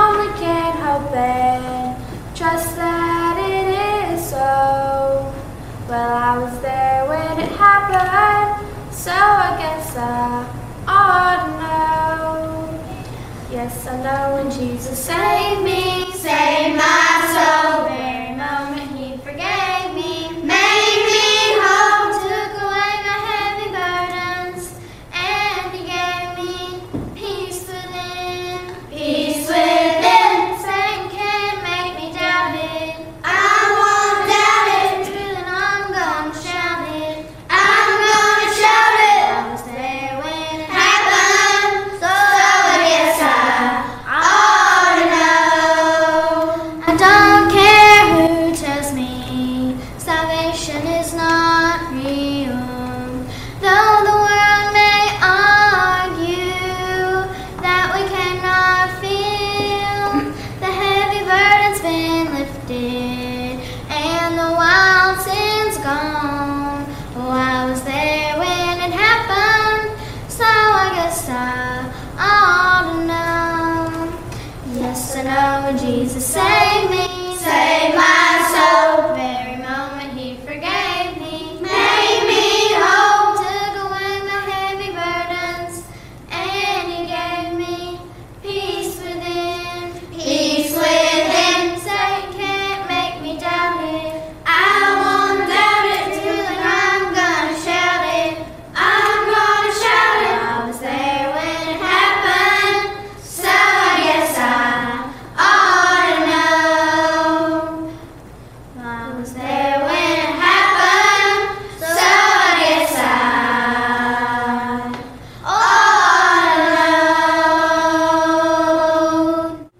only can hope and trust that it is so. Well, I was there when it happened, so I guess I ought to know. Yes, I know when Jesus saved me, saved my soul. The very moment He forgave me, made me whole, took away my heavy burdens, and He gave me peace within. Peace within. Satan can't make me doubt it. I won't doubt it. True, and I'm gonna shout it. I'm gonna shout it. I was there when it happened, so I guess I ought to know. I don't care who tells me salvation is not real, though the world may argue that we cannot feel. The heavy burden's been lifted and the wild sin's gone. Oh, I was there when it happened, so I guess I ought to know. Yes, I know when Jesus saved me,